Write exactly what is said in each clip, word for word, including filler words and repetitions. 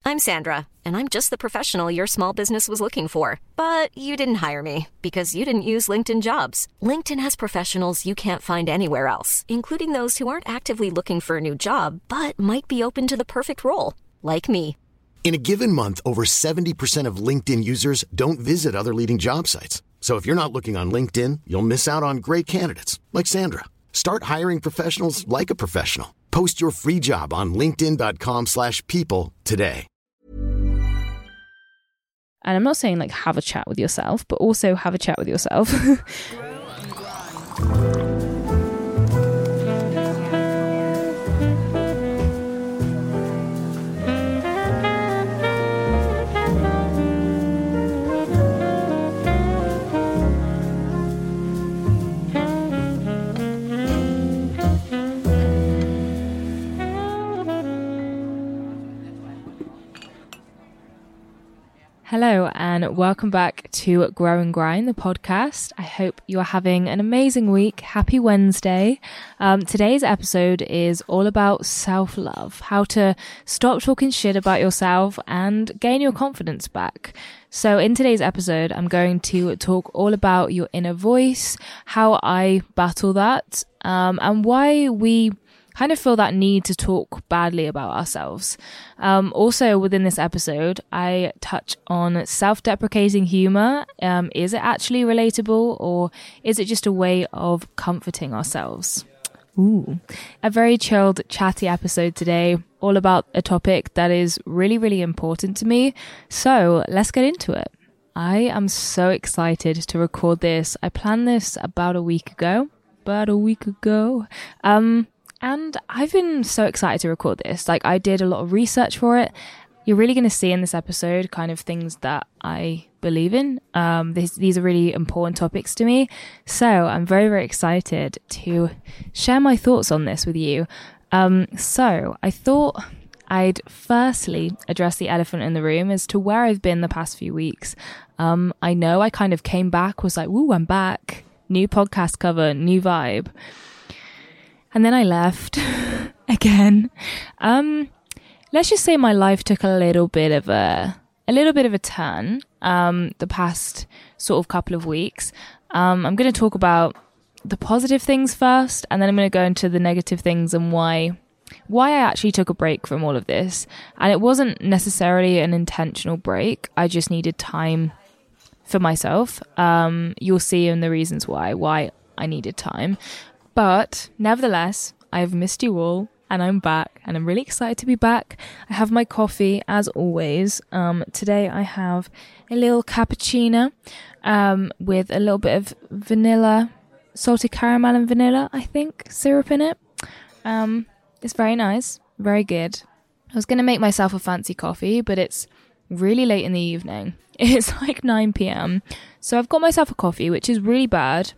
I'm Sandra, and I'm just the professional your small business was looking for. But you didn't hire me because you didn't use LinkedIn Jobs. LinkedIn has professionals you can't find anywhere else, including those who aren't actively looking for a new job, but might be open to the perfect role, like me. In a given month, over seventy percent of LinkedIn users don't visit other leading job sites. So if you're not looking on LinkedIn, you'll miss out on great candidates like Sandra. Start hiring professionals like a professional. Post your free job on linkedin.com slash people today. And I'm not saying like have a chat with yourself, but also have a chat with yourself. Hello and welcome back to Grow and Grind, the podcast. I hope you are having an amazing week. Happy Wednesday. Um, today's episode is all about self-love, how to stop talking shit about yourself and gain your confidence back. So in today's episode, I'm going to talk all about your inner voice, how I battle that, um, and why we kind of feel that need to talk badly about ourselves. Um, also within this episode, I touch on self-deprecating humor. Um, is it actually relatable, or is it just a way of comforting ourselves? Ooh, a very chilled, chatty episode today, all about a topic that is really, really important to me. So let's get into it. I am so excited to record this. I planned this about a week ago, about a week ago. Um, And I've been so excited to record this. Like, I did a lot of research for it. You're really going to see in this episode kind of things that I believe in. Um, this, these are really important topics to me. So I'm very, very excited to share my thoughts on this with you. Um, so I thought I'd firstly address the elephant in the room as to where I've been the past few weeks. Um, I know I kind of came back, was like, woo, I'm back. New podcast cover, new vibe. And then I left again. Um, let's just say my life took a little bit of a, a little bit of a turn, um, the past sort of couple of weeks. Um, I'm going to talk about the positive things first, and then I'm going to go into the negative things and why, why I actually took a break from all of this. And it wasn't necessarily an intentional break. I just needed time for myself. Um, you'll see in the reasons why, why I needed time. But nevertheless, I've missed you all and I'm back and I'm really excited to be back. I have my coffee as always. Um, today I have a little cappuccino um, with a little bit of vanilla, salted caramel and vanilla, I think, syrup in it. Um, it's very nice, very good. I was going to make myself a fancy coffee, but it's really late in the evening. It's like nine p.m. So I've got myself a coffee, which is really bad.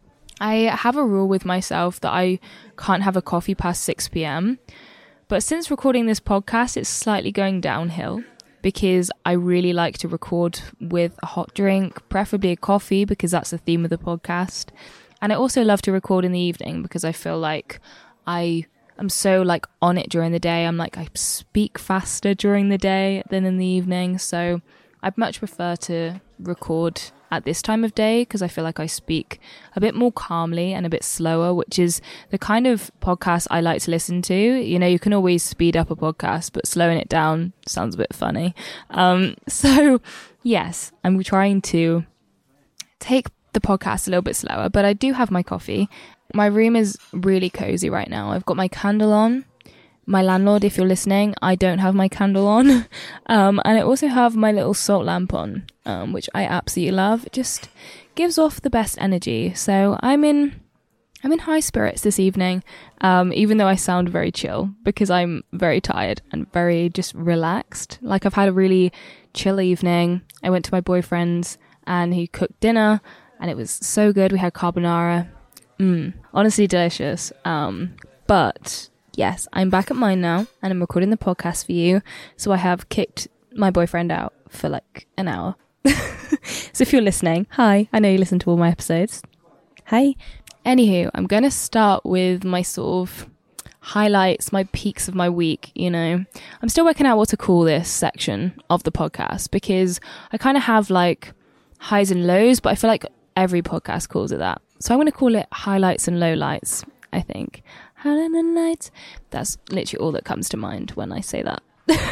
I have a rule with myself that I can't have a coffee past six p.m. But since recording this podcast, it's slightly going downhill because I really like to record with a hot drink, preferably a coffee, because that's the theme of the podcast. And I also love to record in the evening because I feel like I am so like on it during the day. I'm like, I speak faster during the day than in the evening. So I'd much prefer to record at this time of day because I feel like I speak a bit more calmly and a bit slower, which is the kind of podcast I like to listen to. You know, you can always speed up a podcast, but slowing it down sounds a bit funny. Um, so yes, I'm trying to take the podcast a little bit slower, but I do have my coffee. My room is really cozy right now. I've got my candle on. My landlord, if you're listening, I don't have my candle on. Um, and I also have my little salt lamp on, um, which I absolutely love. It just gives off the best energy. So I'm in, I'm in high spirits this evening, um, even though I sound very chill because I'm very tired and very just relaxed. Like I've had a really chill evening. I went to my boyfriend's and he cooked dinner and it was so good. We had carbonara. Mm, honestly delicious. Um, but yes, I'm back at mine now and I'm recording the podcast for you. So I have kicked my boyfriend out for like an hour. So if you're listening, hi, I know you listen to all my episodes. Hi. Anywho, I'm going to start with my sort of highlights, my peaks of my week, you know. I'm still working out what to call this section of the podcast because I kind of have like highs and lows, but I feel like every podcast calls it that. So I'm going to call it highlights and lowlights, I think. Highlights and nights. That's literally all that comes to mind when I say that.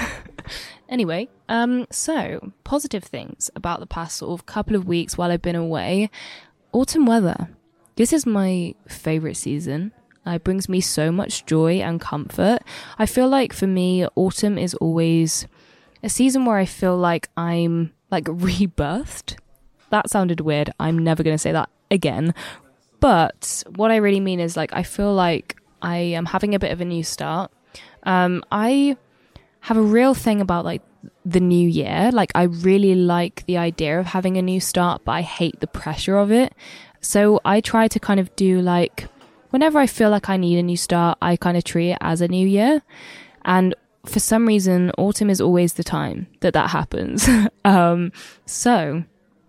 Anyway, um, so positive things about the past sort of couple of weeks while I've been away. Autumn weather. This is my favourite season. It brings me so much joy and comfort. I feel like for me, autumn is always a season where I feel like I'm like rebirthed. That sounded weird. I'm never going to say that again. But what I really mean is like I feel like I am having a bit of a new start. Um, I have a real thing about like the new year. Like I really like the idea of having a new start, but I hate the pressure of it. So I try to kind of do like, whenever I feel like I need a new start, I kind of treat it as a new year. And for some reason, autumn is always the time that that happens. um, so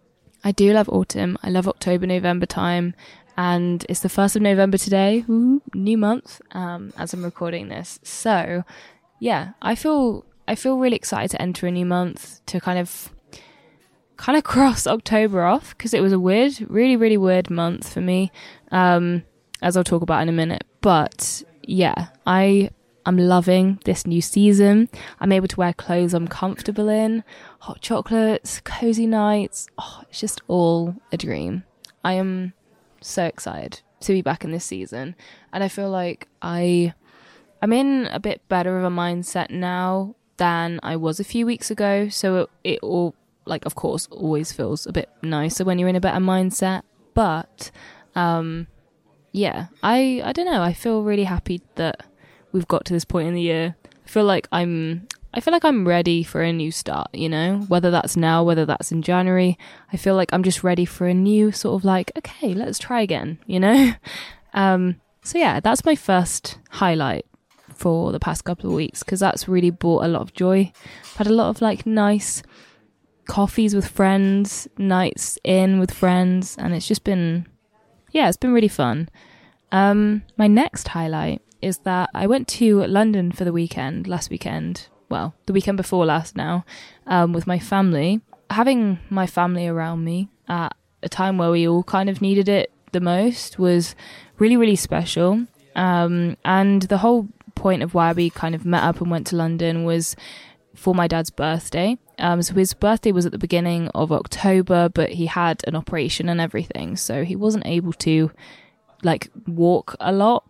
I do love autumn. I love October, November time. And it's the first of November today. Ooh, new month um, as I'm recording this. So yeah, I feel I feel really excited to enter a new month, to kind of kind of cross October off, because it was a weird, really, really weird month for me, um, as I'll talk about in a minute. But yeah, I I'm loving this new season. I'm able to wear clothes I'm comfortable in, hot chocolates, cozy nights. Oh, it's just all a dream. I am so excited to be back in this season, and I feel like I I'm in a bit better of a mindset now than I was a few weeks ago. So it, it all, like, of course, always feels a bit nicer when you're in a better mindset. But um, yeah, I I don't know. I feel really happy that we've got to this point in the year. I feel like I'm I feel like I'm ready for a new start, you know, whether that's now, whether that's in January. I feel like I'm just ready for a new sort of like, okay, let's try again, you know. um, so yeah, that's my first highlight for the past couple of weeks, because that's really brought a lot of joy. I've had a lot of like nice coffees with friends, nights in with friends, and it's just been, yeah, it's been really fun. Um, my next highlight is that I went to London for the weekend, last weekend, well, the weekend before last now, um, with my family. Having my family around me at a time where we all kind of needed it the most was really, really special. Um, and the whole point of why we kind of met up and went to London was for my dad's birthday. Um, so his birthday was at the beginning of October, but he had an operation and everything, so he wasn't able to like walk a lot.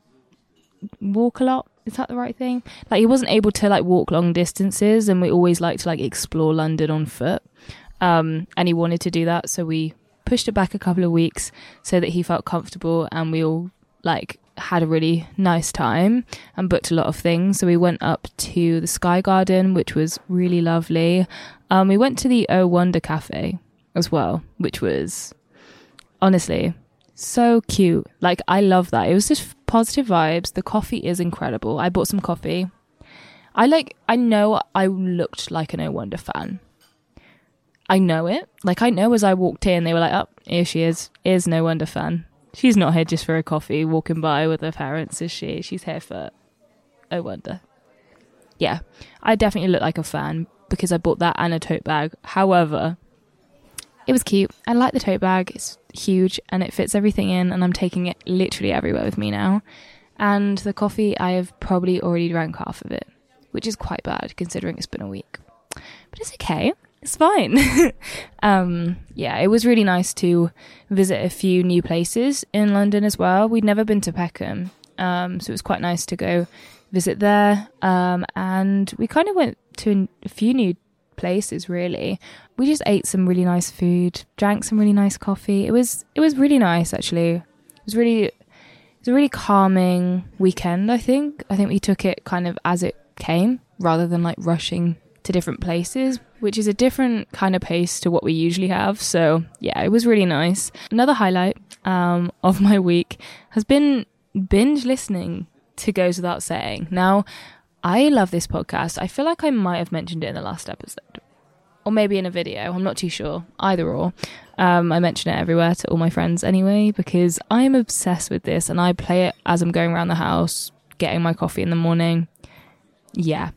Walk a lot? Is that the right thing? Like he wasn't able to like walk long distances, and we always like to like explore London on foot. Um, and he wanted to do that, so we pushed it back a couple of weeks so that he felt comfortable, and we all like had a really nice time and booked a lot of things. So we went up to the Sky Garden, which was really lovely. Um, we went to the Oh Wonder Cafe as well, which was honestly so cute. Like I love that. It was just positive vibes. The coffee is incredible. I bought some coffee. I like, I know I looked like an Oh Wonder fan. I know it. Like I know as I walked in, they were like, oh, here she is. Here's an Oh Wonder fan. She's not here just for a coffee, walking by with her parents, is she? She's here for Oh Wonder. Yeah, I definitely look like a fan because I bought that and a tote bag. However, it was cute. I like the tote bag. It's huge and it fits everything in, and I'm taking it literally everywhere with me now. And the coffee, I have probably already drank half of it, which is quite bad considering it's been a week. But it's okay. It's fine. um, yeah, it was really nice to visit a few new places in London as well. We'd never been to Peckham, um, so it was quite nice to go visit there. Um, and we kind of went to a few new places, really. We just ate some really nice food, drank some really nice coffee. It was it was really nice, actually. It was really it was a really calming weekend, I think. I think we took it kind of as it came, rather than like rushing to different places, which is a different kind of pace to what we usually have. So yeah, it was really nice. Another highlight um, of my week has been binge listening to Goes Without Saying. Now, I love this podcast. I feel like I might have mentioned it in the last episode, or maybe in a video. I'm not too sure. Either or. Um, I mention it everywhere to all my friends anyway, because I am obsessed with this, and I play it as I'm going around the house, getting my coffee in the morning. Yeah,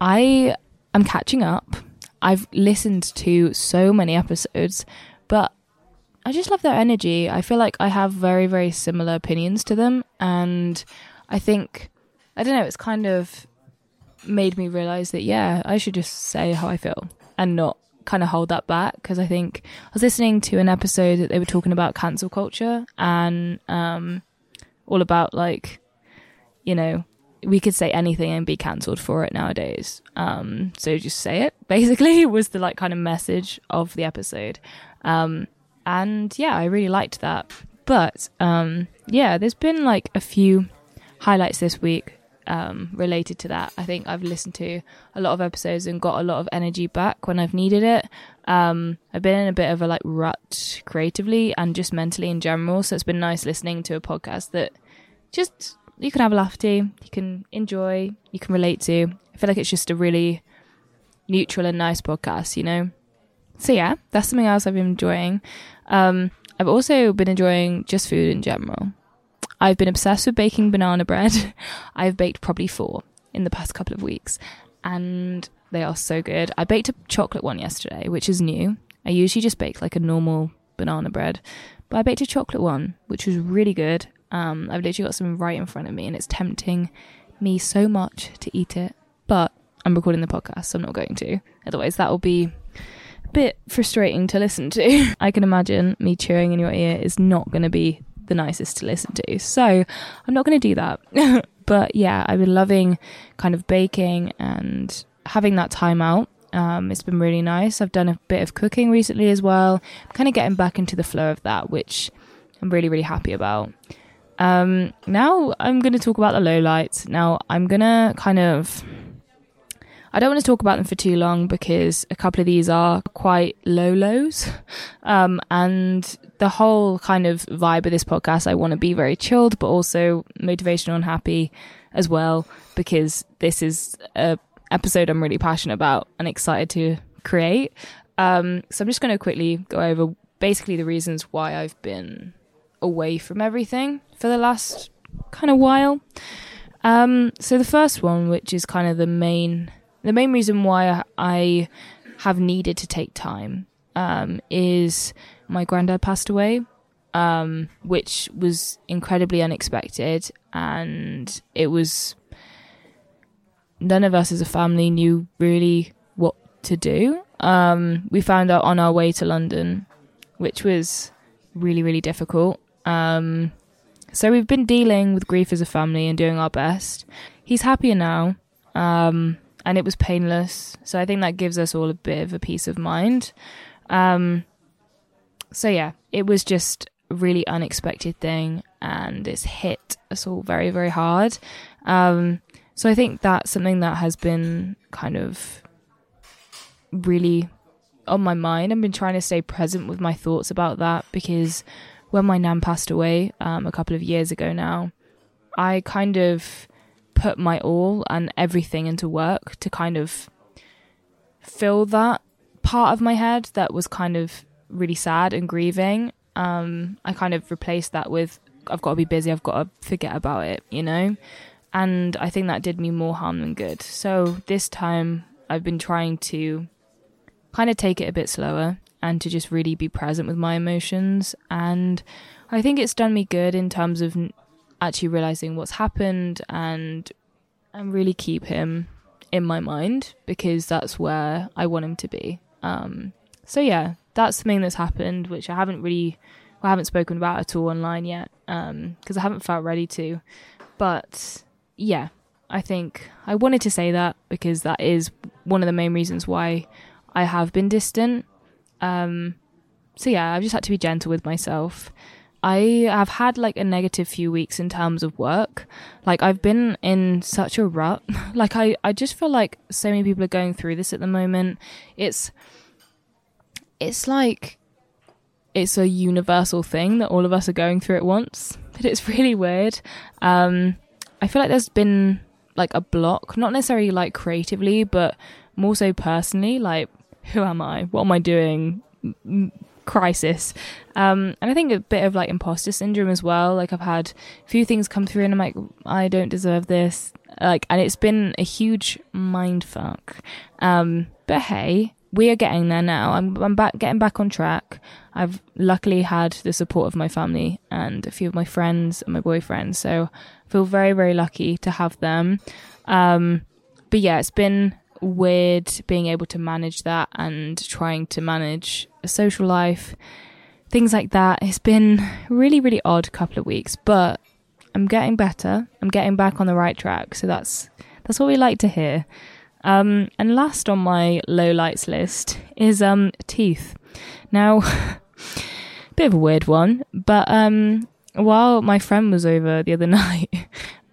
I am catching up. I've listened to so many episodes, but I just love their energy. I feel like I have very, very similar opinions to them. And I think, I don't know, it's kind of made me realize that, yeah, I should just say how I feel and not kind of hold that back. Because I think I was listening to an episode that they were talking about cancel culture and um, all about like, you know, we could say anything and be cancelled for it nowadays. Um, so just say it, basically, was the like kind of message of the episode. Um, and yeah, I really liked that. But um, yeah, there's been like a few highlights this week um, related to that. I think I've listened to a lot of episodes and got a lot of energy back when I've needed it. Um, I've been in a bit of a like rut creatively and just mentally in general. So it's been nice listening to a podcast that just you can have a laugh to, you can enjoy, you can relate to. I feel like it's just a really neutral and nice podcast, you know? So yeah, that's something else I've been enjoying. Um, I've also been enjoying just food in general. I've been obsessed with baking banana bread. I've baked probably four in the past couple of weeks, and they are so good. I baked a chocolate one yesterday, which is new. I usually just bake like a normal banana bread, but I baked a chocolate one, which was really good. Um, I've literally got some right in front of me and it's tempting me so much to eat it, but I'm recording the podcast, so I'm not going to. Otherwise, that will be a bit frustrating to listen to. I can imagine me chewing in your ear is not going to be the nicest to listen to, so I'm not going to do that. But yeah, I've been loving kind of baking and having that time out. Um, it's been really nice. I've done a bit of cooking recently as well. I'm kind of getting back into the flow of that, which I'm really, really happy about. Um, now I'm going to talk about the lowlights. Now I'm going to kind of, I don't want to talk about them for too long because a couple of these are quite low lows. Um, and the whole kind of vibe of this podcast, I want to be very chilled, but also motivational and happy as well, because this is a episode I'm really passionate about and excited to create. Um, so I'm just going to quickly go over basically the reasons why I've been away from everything for the last kind of while. Um, so the first one, which is kind of the main, the main reason why I have needed to take time, um, is my granddad passed away, um, which was incredibly unexpected, and it was, none of us as a family knew really what to do. Um, we found out on our way to London, which was really, really difficult. Um, so we've been dealing with grief as a family and doing our best. He's happier now, um, and it was painless. So I think that gives us all a bit of a peace of mind. Um, so yeah, it was just a really unexpected thing, and it's hit us all very, very hard. Um, so I think that's something that has been kind of really on my mind. I've been trying to stay present with my thoughts about that, because when my nan passed away um, a couple of years ago now, I kind of put my all and everything into work to kind of fill that part of my head that was kind of really sad and grieving. Um, I kind of replaced that with, I've got to be busy, I've got to forget about it, you know? And I think that did me more harm than good. So this time I've been trying to kind of take it a bit slower and to just really be present with my emotions. And I think it's done me good in terms of actually realizing what's happened and and really keep him in my mind, because that's where I want him to be. Um, so yeah, that's something that's happened, which I haven't really, I haven't spoken about at all online yet, um, because I haven't felt ready to. But yeah, I think I wanted to say that because that is one of the main reasons why I have been distant. Um, so yeah, I've just had to be gentle with myself. I have had like a negative few weeks in terms of work. Like I've been in such a rut. Like I, I just feel like so many people are going through this at the moment. It's, it's like, it's a universal thing that all of us are going through at once, but it's really weird. Um, I feel like there's been like a block, not necessarily like creatively, but more so personally, like, who am I? What am I doing? crisis. Um, and I think a bit of like imposter syndrome as well. Like I've had a few things come through and I'm like, I don't deserve this. Like, and it's been a huge mind fuck. Um, but hey, we are getting there now. I'm, I'm back, getting back on track. I've luckily had the support of my family and a few of my friends and my boyfriend. So I feel very, very lucky to have them. Um, but yeah, it's been weird being able to manage that and trying to manage a social life, things like that. It's been really, really odd couple of weeks, but I'm getting better. I'm getting back on the right track. So that's that's what we like to hear. Um, and last on my lowlights list is um teeth. Now, bit of a weird one, but um, while my friend was over the other night,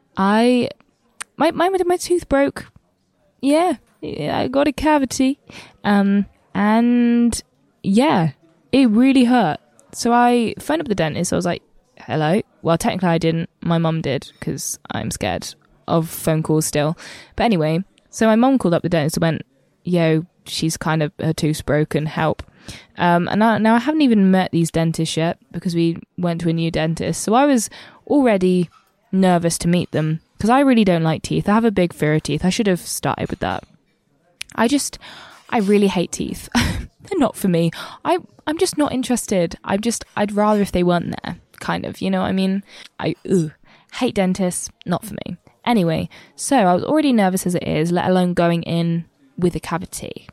I my my my tooth broke. Yeah, yeah, I got a cavity, um, and yeah, it really hurt. So I phoned up the dentist. I was like, hello. Well, technically I didn't. My mum did because I'm scared of phone calls still. But anyway, so my mum called up the dentist and went, yo, she's kind of, her tooth's broken, help. Um, and I, now I haven't even met these dentists yet because we went to a new dentist. So I was already nervous to meet them because I really don't like teeth. I have a big fear of teeth. I should have started with that. I just, I really hate teeth. They're not for me. I, I'm just not interested. I'm just, I'd rather if they weren't there, kind of, you know what I mean? I ugh, hate dentists, not for me. Anyway, so I was already nervous as it is, let alone going in with a cavity.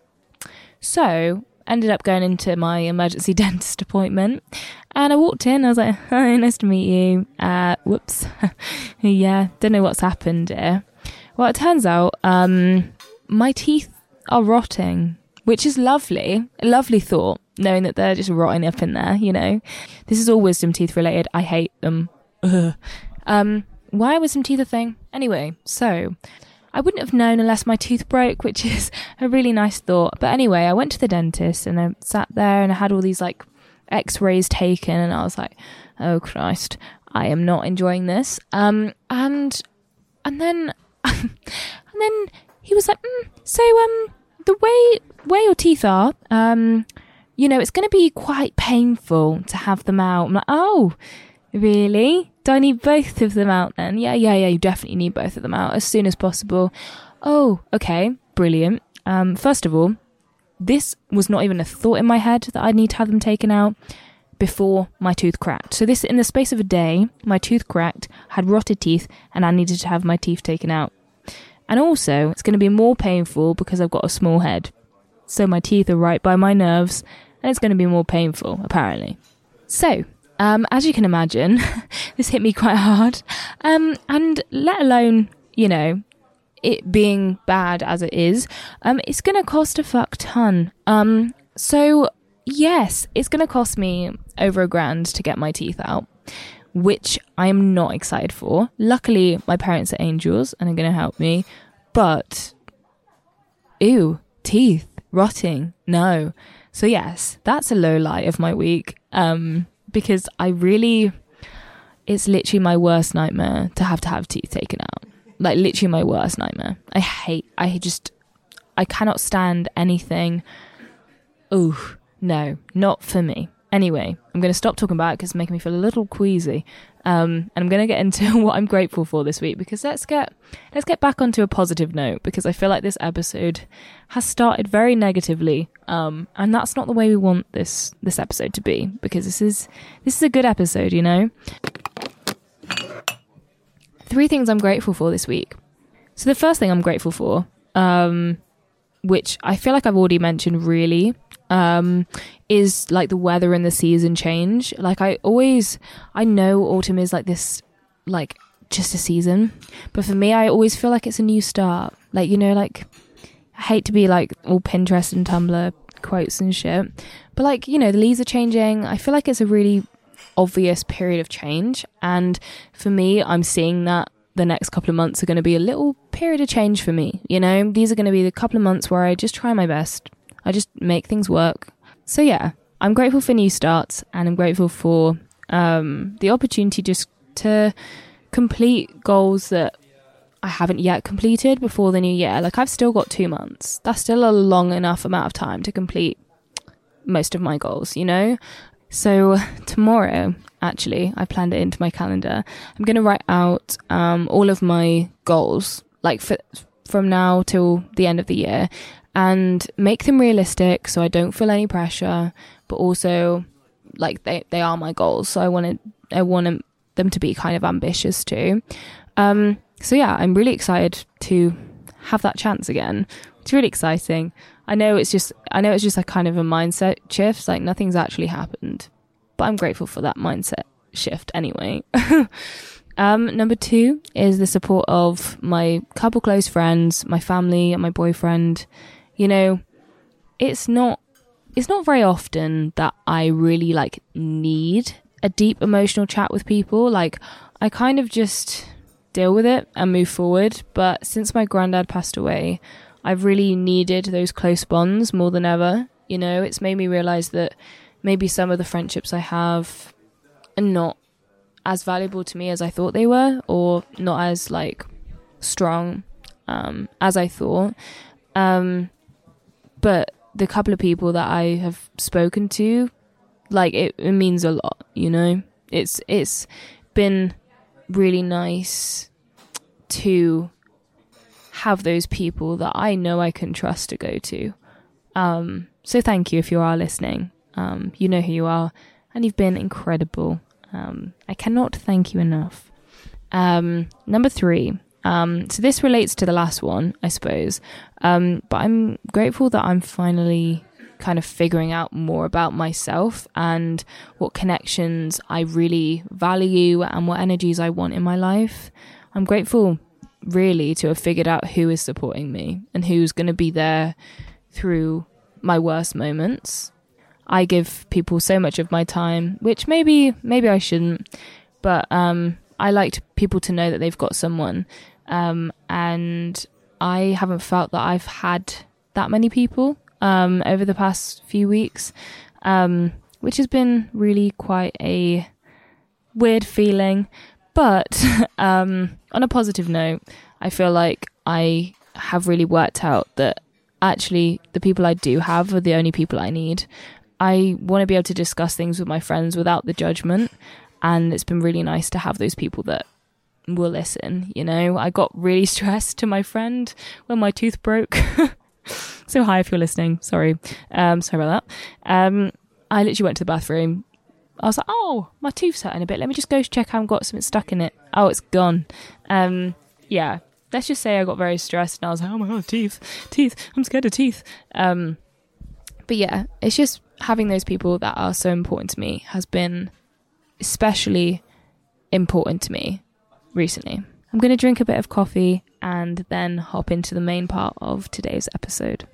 So, ended up going into my emergency dentist appointment, and I walked in, I was like, hi, nice to meet you. Uh, whoops. Yeah, don't know what's happened here. Well, it turns out, um, my teeth are rotting, which is lovely, a lovely thought, knowing that they're just rotting up in there, you know. This is all wisdom teeth related. I hate them. Ugh. Um, why are wisdom teeth a thing? Anyway, so I wouldn't have known unless my tooth broke, which is a really nice thought. But anyway, I went to the dentist and I sat there and I had all these like x-rays taken and I was like, oh Christ, I am not enjoying this. Um, and, and then, and then he was like, mm, so, um, the way, where your teeth are, um, you know, it's going to be quite painful to have them out. I'm like, oh, really? Do I need both of them out then? Yeah, yeah, yeah, you definitely need both of them out as soon as possible. Oh, okay, brilliant. Um, first of all, this was not even a thought in my head that I'd need to have them taken out before my tooth cracked. So this, in the space of a day, my tooth cracked, had rotted teeth, and I needed to have my teeth taken out. And also, it's going to be more painful because I've got a small head. So my teeth are right by my nerves, and it's going to be more painful, apparently. So, um, as you can imagine, this hit me quite hard. Um, and let alone, you know, it being bad as it is, um, it's going to cost a fuck ton. Um, so, yes, it's going to cost me over a grand to get my teeth out, which I am not excited for. Luckily, my parents are angels and are going to help me. But, ew, teeth, rotting, no. So yes, that's a low light of my week. Um, because I really, it's literally my worst nightmare to have to have teeth taken out. Like literally my worst nightmare. I hate, I just, I cannot stand anything. Ooh, no, not for me. Anyway, I'm going to stop talking about it because it's making me feel a little queasy. Um, and I'm going to get into what I'm grateful for this week, because let's get let's get back onto a positive note, because I feel like this episode has started very negatively, um, and that's not the way we want this this episode to be, because this is this is a good episode, you know. Three things I'm grateful for this week. So the first thing I'm grateful for, um, which I feel like I've already mentioned really, um, is like the weather and the season change. Like I always, I know autumn is like this, like just a season, but for me, I always feel like it's a new start. Like, you know, like I hate to be like all Pinterest and Tumblr quotes and shit, but like, you know, the leaves are changing. I feel like it's a really obvious period of change. And for me, I'm seeing that the next couple of months are going to be a little period of change for me. You know, these are going to be the couple of months where I just try my best. I just make things work. So yeah, I'm grateful for new starts, and I'm grateful for um, the opportunity just to complete goals that I haven't yet completed before the new year. Like I've still got two months. That's still a long enough amount of time to complete most of my goals, you know? So tomorrow, actually, I planned it into my calendar. I'm going to write out um, all of my goals, like for, from now till the end of the year, and make them realistic so I don't feel any pressure, but also like they, they are my goals. So I wanted, I want them to be kind of ambitious too. Um, so yeah, I'm really excited to have that chance again. It's really exciting. I know it's just, I know it's just a kind of a mindset shift, like nothing's actually happened, but I'm grateful for that mindset shift anyway. um, number two is the support of my couple close friends, my family and my boyfriend. You know, it's not, it's not very often that I really like need a deep emotional chat with people. Like I kind of just deal with it and move forward. But since my granddad passed away, I've really needed those close bonds more than ever. You know, it's made me realize that maybe some of the friendships I have are not as valuable to me as I thought they were, or not as like strong um, as I thought. Um, but the couple of people that I have spoken to, like it, it means a lot, you know? It's it's been really nice to have those people that I know I can trust to go to. Um, so thank you if you are listening. Um, you know who you are, and you've been incredible. Um, I cannot thank you enough. Um, number three. Um, so this relates to the last one, I suppose. Um, but I'm grateful that I'm finally kind of figuring out more about myself and what connections I really value and what energies I want in my life. I'm grateful really to have figured out who is supporting me and who's going to be there through my worst moments. I give people so much of my time, which maybe maybe I shouldn't, but um, I like people to know that they've got someone, um, and I haven't felt that I've had that many people um, over the past few weeks, um, which has been really quite a weird feeling. But um, on a positive note, I feel like I have really worked out that actually the people I do have are the only people I need. I want to be able to discuss things with my friends without the judgment, and it's been really nice to have those people that will listen, you know? I got really stressed to my friend when my tooth broke. So hi if you're listening, sorry. Um, sorry about that. Um, I literally went to the bathroom. I was like, oh, my tooth's hurting a bit. Let me just go check I've got something stuck in it. Oh, it's gone. Um, yeah, let's just say I got very stressed and I was like, oh my God, teeth, teeth. I'm scared of teeth. Um, but yeah, it's just having those people that are so important to me has been especially important to me recently. I'm going to drink a bit of coffee and then hop into the main part of today's episode.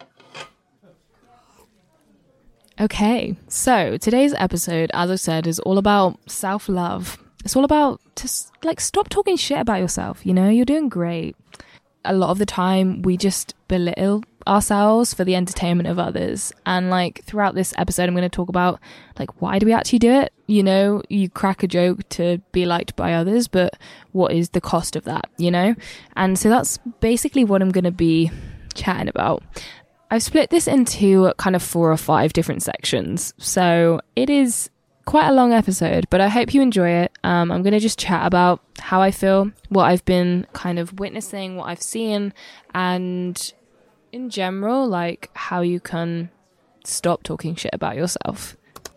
Okay, so today's episode, as I said, is all about self-love. It's all about just like stop talking shit about yourself, you know, you're doing great. A lot of the time we just belittle ourselves for the entertainment of others, and like throughout this episode I'm going to talk about like why do we actually do it. You know, you crack a joke to be liked by others, but what is the cost of that, you know? And so that's basically what I'm going to be chatting about. I've split this into kind of four or five different sections, so it is quite a long episode, but I hope you enjoy it. Um, I'm going to just chat about how I feel, what I've been kind of witnessing, what I've seen, and in general, like how you can stop talking shit about yourself.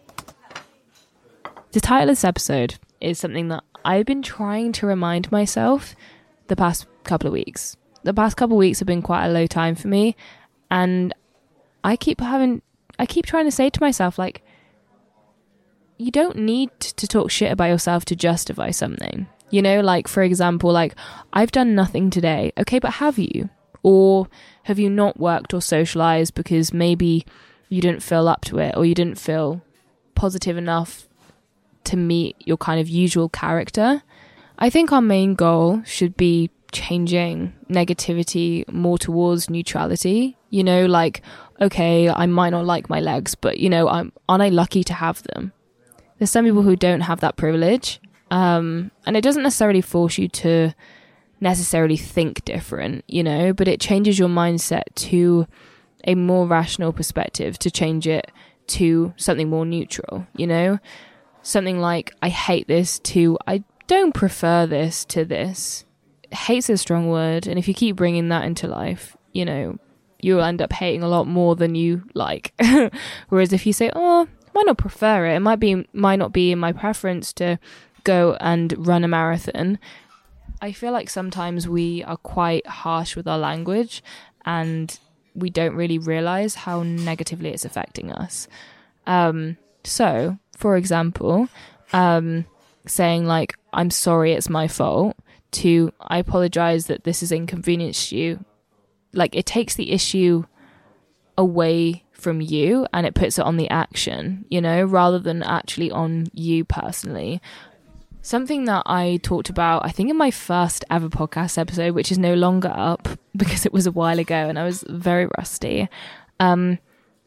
The title of this episode is something that I've been trying to remind myself the past couple of weeks. The past couple of weeks have been quite a low time for me, and I keep having, I keep trying to say to myself, like, you don't need to talk shit about yourself to justify something. You know, like, for example, like, I've done nothing today. Okay, but have you? Or have you not worked or socialized because maybe you didn't feel up to it, or you didn't feel positive enough to meet your kind of usual character? I think our main goal should be changing negativity more towards neutrality. You know, like, okay, I might not like my legs, but, you know, I'm, aren't I lucky to have them? There's some people who don't have that privilege, um, and it doesn't necessarily force you to necessarily think different, you know, but it changes your mindset to a more rational perspective, to change it to something more neutral, you know? Something like, I hate this to, I don't prefer this to this. Hate's a strong word, and if you keep bringing that into life, you know, you'll end up hating a lot more than you like. Whereas if you say, oh, I might not prefer it, it might be, might not be in my preference to go and run a marathon. I feel like sometimes we are quite harsh with our language and we don't really realize how negatively it's affecting us. Um, so, for example, um, saying like, I'm sorry, it's my fault, to I apologize that this has inconvenienced you. Like, it takes the issue away from you and it puts it on the action, you know, rather than actually on you personally. Something that I talked about, I think in my first ever podcast episode, which is no longer up because it was a while ago and I was very rusty, um,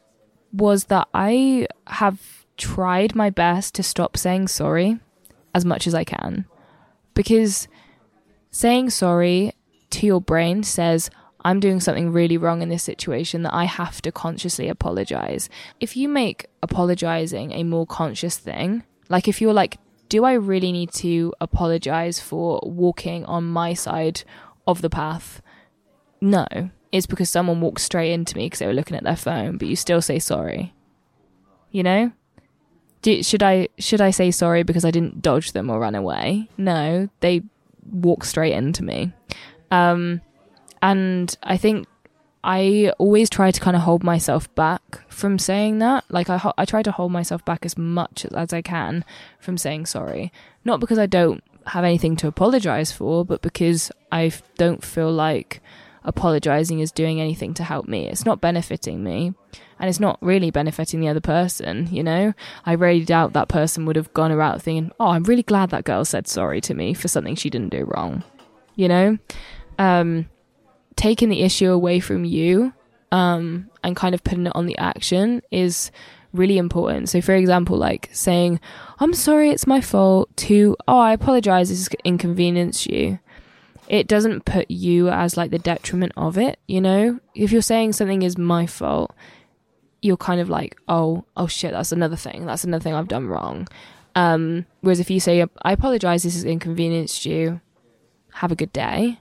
was that I have tried my best to stop saying sorry as much as I can. Because saying sorry to your brain says, I'm doing something really wrong in this situation that I have to consciously apologize. If you make apologizing a more conscious thing, like if you're like, do I really need to apologize for walking on my side of the path? No, it's because someone walked straight into me because they were looking at their phone, but you still say sorry. You know? Do, should I should I say sorry because I didn't dodge them or run away? No, they walked straight into me. Um, and I think I always try to kind of hold myself back from saying that. Like, I, I try to hold myself back as much as I can from saying sorry. Not because I don't have anything to apologize for, but because I don't feel like apologizing is doing anything to help me. It's not benefiting me, and it's not really benefiting the other person, you know? I really doubt that person would have gone around thinking, oh, I'm really glad that girl said sorry to me for something she didn't do wrong, you know? Um... Taking the issue away from you um, and kind of putting it on the action is really important. So, for example, like saying, I'm sorry, it's my fault, to, oh, I apologize, this has inconvenienced you. It doesn't put you as like the detriment of it, you know? If you're saying something is my fault, you're kind of like, oh, oh shit, that's another thing. That's another thing I've done wrong. Um, whereas if you say, I apologize, this has inconvenienced you, have a good day.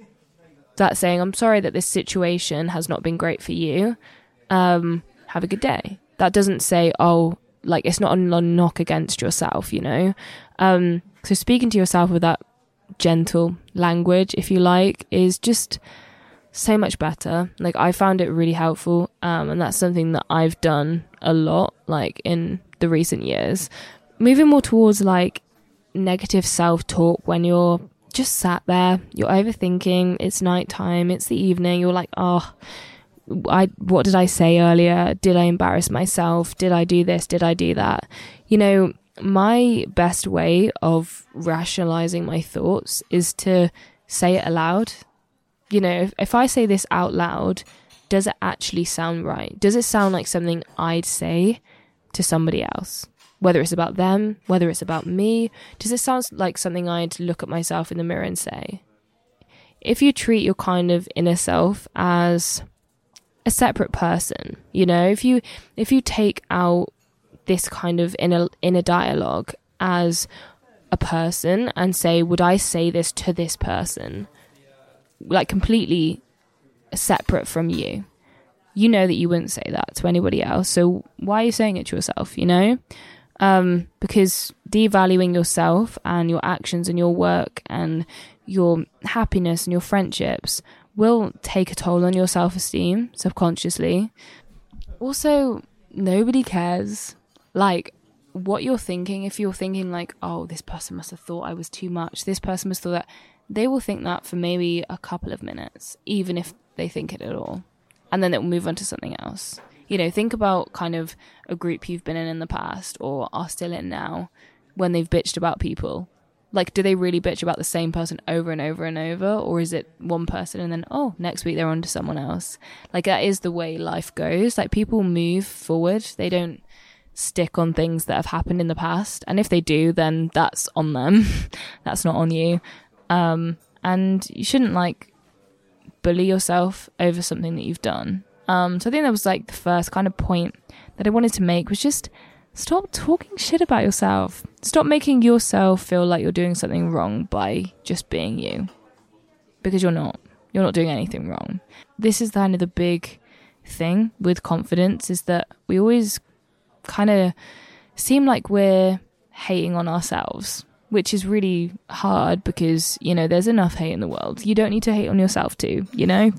That's saying, I'm sorry that this situation has not been great for you. Um, have a good day. That doesn't say, oh, like, it's not a knock against yourself, you know? Um, so speaking to yourself with that gentle language, if you like, is just so much better. Like, I found it really helpful. Um, and that's something that I've done a lot, like, in the recent years. Moving more towards, like, negative self-talk when you're just sat there, you're overthinking, it's nighttime, it's the evening, you're like, oh, I what did I say earlier? Did I embarrass myself? Did I do this? Did I do that? You know, my best way of rationalizing my thoughts is to say it aloud. You know, if, if I say this out loud, does it actually sound right? Does it sound like something I'd say to somebody else? Whether it's about them, whether it's about me, does it sound like something I'd look at myself in the mirror and say? If you treat your kind of inner self as a separate person, you know, if you if you take out this kind of inner inner dialogue as a person and say, would I say this to this person? Like completely separate from you. You know that you wouldn't say that to anybody else. So why are you saying it to yourself, you know? Um, because devaluing yourself and your actions and your work and your happiness and your friendships will take a toll on your self-esteem subconsciously. Also, nobody cares, like, what you're thinking. If you're thinking like, oh, this person must have thought I was too much, this person must have thought that, they will think that for maybe a couple of minutes, even if they think it at all. And then it will move on to something else. You know, think about kind of a group you've been in in the past or are still in now when they've bitched about people. Like, do they really bitch about the same person over and over and over? Or is it one person and then, oh, next week they're on to someone else? Like, that is the way life goes. Like, people move forward. They don't stick on things that have happened in the past. And if they do, then that's on them. That's not on you. Um, and you shouldn't, like, bully yourself over something that you've done. Um, so I think that was like the first kind of point that I wanted to make, was just stop talking shit about yourself. Stop making yourself feel like you're doing something wrong by just being you, because you're not. You're not doing anything wrong. This is kind of the big thing with confidence, is that we always kind of seem like we're hating on ourselves, which is really hard because, you know, there's enough hate in the world. You don't need to hate on yourself too, you know?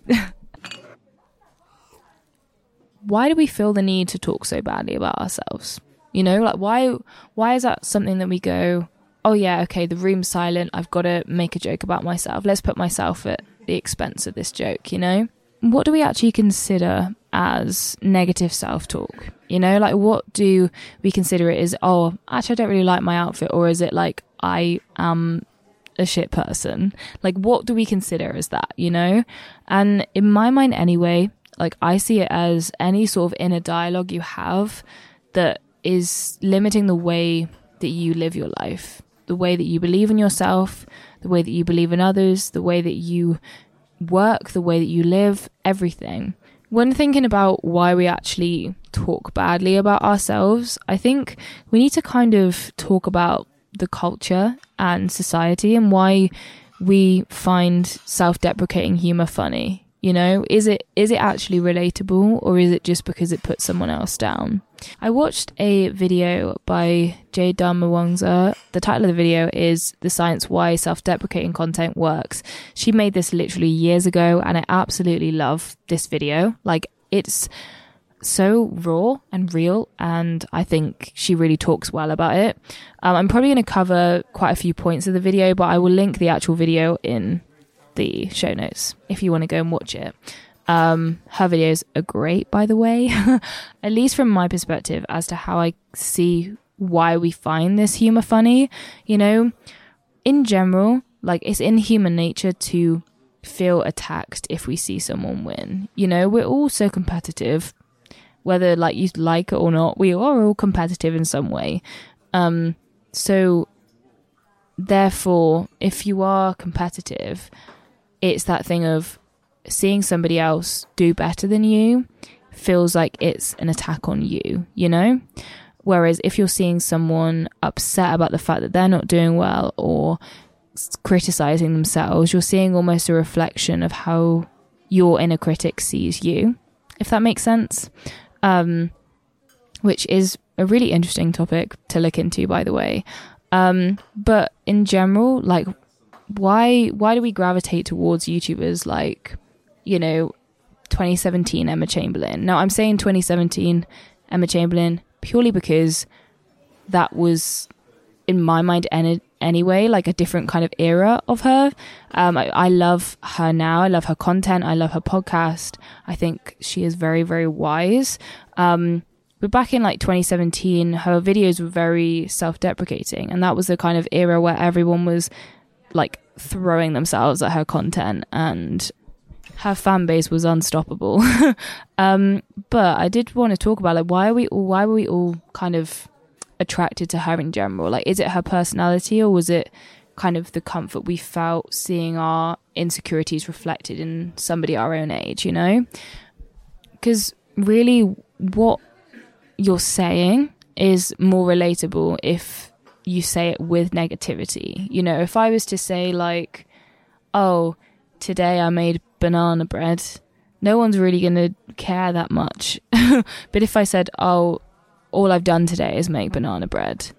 Why do we feel the need to talk so badly about ourselves? You know, like why why is that something that we go, oh yeah, okay, the room's silent, I've got to make a joke about myself. Let's put myself at the expense of this joke, you know? What do we actually consider as negative self-talk? You know, like what do we consider it as, oh, actually I don't really like my outfit, or is it like I am a shit person? Like what do we consider as that, you know? And in my mind anyway, like I see it as any sort of inner dialogue you have that is limiting the way that you live your life, the way that you believe in yourself, the way that you believe in others, the way that you work, the way that you live, everything. When thinking about why we actually talk badly about ourselves, I think we need to kind of talk about the culture and society and why we find self-deprecating humor funny. You know, is it is it actually relatable, or is it just because it puts someone else down? I watched a video by Jay Dharmawangsa. The title of the video is The Science Why Self-Deprecating Content Works. She made this literally years ago, and I absolutely love this video. Like, it's so raw and real, and I think she really talks well about it. Um, I'm probably going to cover quite a few points of the video, but I will link the actual video in the show notes if you want to go and watch it. Um, her videos are great, by the way, at least from my perspective as to how I see why we find this humor funny. You know, in general, like it's in human nature to feel attacked if we see someone win. You know, we're all so competitive, whether like you like it or not, we are all competitive in some way. Um, so therefore, if you are competitive, it's that thing of seeing somebody else do better than you feels like it's an attack on you, you know? Whereas if you're seeing someone upset about the fact that they're not doing well or criticizing themselves, you're seeing almost a reflection of how your inner critic sees you, if that makes sense. Um, which is a really interesting topic to look into, by the way. Um, but in general, like, why why do we gravitate towards YouTubers like, you know, twenty seventeen Emma Chamberlain? Now, I'm saying twenty seventeen Emma Chamberlain purely because that was, in my mind any, anyway, like a different kind of era of her. Um, I, I love her now. I love her content. I love her podcast. I think she is very, very wise. Um, but back in like twenty seventeen, her videos were very self-deprecating. And that was the kind of era where everyone was like throwing themselves at her content, and her fan base was unstoppable. um, but I did want to talk about like why are we all why were we all kind of attracted to her in general? Like, is it her personality, or was it kind of the comfort we felt seeing our insecurities reflected in somebody our own age, you know? Because really what you're saying is more relatable if you say it with negativity. You know, if I was to say like, oh, today I made banana bread, no one's really going to care that much. But if I said, oh, all I've done today is make banana bread,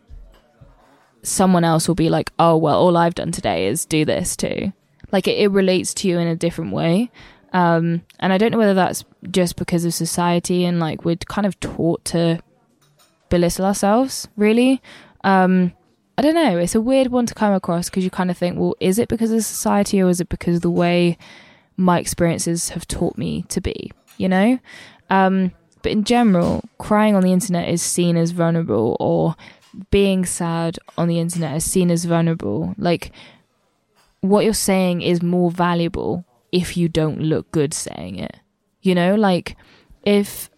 someone else will be like, oh, well, all I've done today is do this too. Like it, it relates to you in a different way. Um, and I don't know whether that's just because of society and like we're kind of taught to belittle ourselves, really. Um, I don't know. It's a weird one to come across because you kind of think, well, is it because of society, or is it because of the way my experiences have taught me to be, you know? Um, but in general, crying on the internet is seen as vulnerable, or being sad on the internet is seen as vulnerable. Like, what you're saying is more valuable if you don't look good saying it, you know? Like, if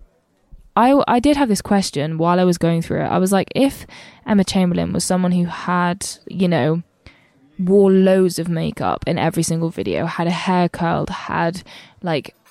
I, I did have this question while I was going through it. I was like, if Emma Chamberlain was someone who had, you know, wore loads of makeup in every single video, had a hair curled, had like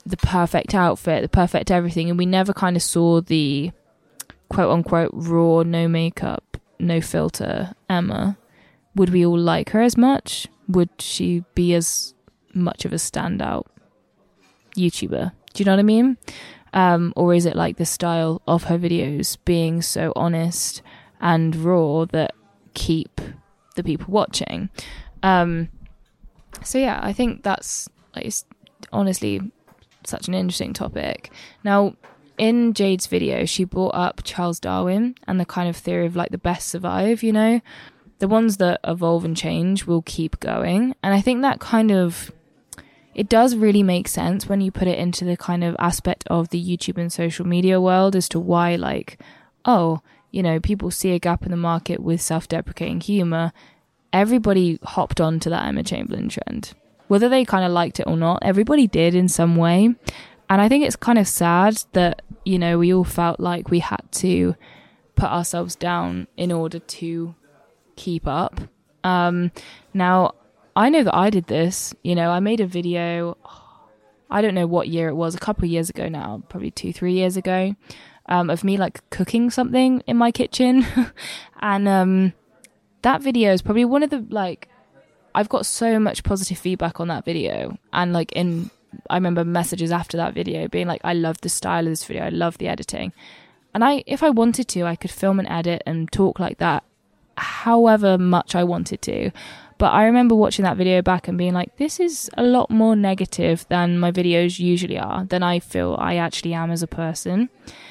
the perfect outfit, the perfect everything, and we never kind of saw the quote unquote raw, no makeup, no filter Emma, would we all like her as much? Would she be as much of a standout YouTuber? Do you know what I mean? Um, or is it like the style of her videos being so honest and raw that keep the people watching? Um, so yeah, I think that's like, it's honestly such an interesting topic. Now, in Jade's video, she brought up Charles Darwin and the kind of theory of like the best survive, you know? The ones that evolve and change will keep going. And I think that kind of, it does really make sense when you put it into the kind of aspect of the YouTube and social media world as to why, like, oh, you know, people see a gap in the market with self-deprecating humor. Everybody hopped onto that Emma Chamberlain trend. Whether they kind of liked it or not, everybody did in some way. And I think it's kind of sad that, you know, we all felt like we had to put ourselves down in order to keep up. Um, now, I know that I did this. You know, I made a video, I don't know what year it was, a couple of years ago now, probably two, three years ago, um, of me like cooking something in my kitchen. and um, that video is probably one of the, like, I've got so much positive feedback on that video. And like in, I remember messages after that video being like, I love the style of this video. I love the editing. And I, if I wanted to, I could film and edit and talk like that however much I wanted to. But I remember watching that video back and being like, this is a lot more negative than my videos usually are, than I feel I actually am as a person.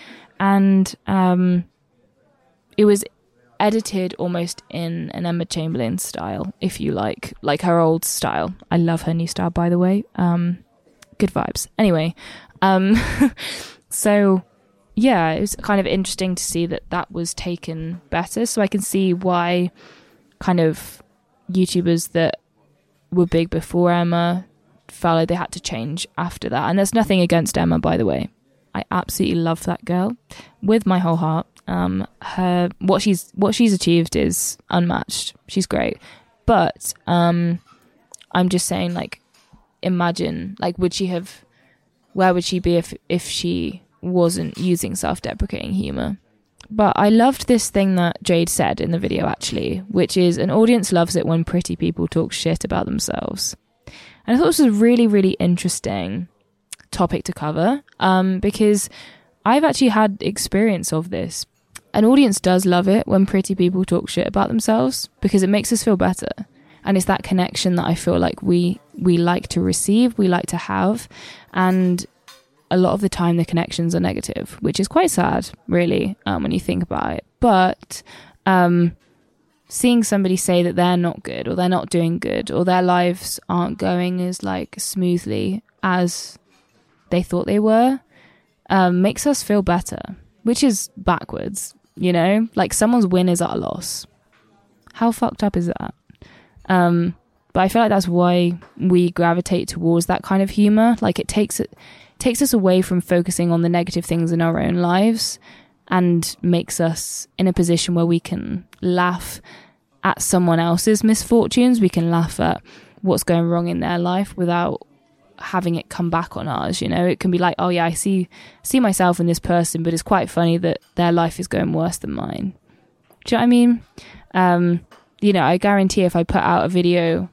And um, it was edited almost in an Emma Chamberlain style, if you like, like her old style. I love her new style, by the way. Um, good vibes. Anyway, um, so yeah, it was kind of interesting to see that that was taken better. So I can see why kind of YouTubers that were big before Emma felt like they had to change after that. And there's nothing against Emma, by the way. I absolutely love that girl with my whole heart. Um, her what she's what she's achieved is unmatched. She's great, but um, I'm just saying, like, imagine, like, would she have? Where would she be if if she wasn't using self-deprecating humor? But I loved this thing that Jade said in the video, actually, which is an audience loves it when pretty people talk shit about themselves. And I thought this was a really, really interesting topic to cover, um, because I've actually had experience of this. An audience does love it when pretty people talk shit about themselves because it makes us feel better. And it's that connection that I feel like we we like to receive, we like to have. And a lot of the time the connections are negative, which is quite sad, really, um, when you think about it. But um, seeing somebody say that they're not good, or they're not doing good, or their lives aren't going as like smoothly as they thought they were, um, makes us feel better, which is backwards, you know? Like, someone's win is our loss. How fucked up is that? Um, but I feel like that's why we gravitate towards that kind of humor. Like, it takes it takes us away from focusing on the negative things in our own lives and makes us in a position where we can laugh at someone else's misfortunes. We can laugh at what's going wrong in their life without having it come back on ours. You know, it can be like, oh yeah, I see see myself in this person, but it's quite funny that their life is going worse than mine. Do you know what I mean? Um, you know, I guarantee if I put out a video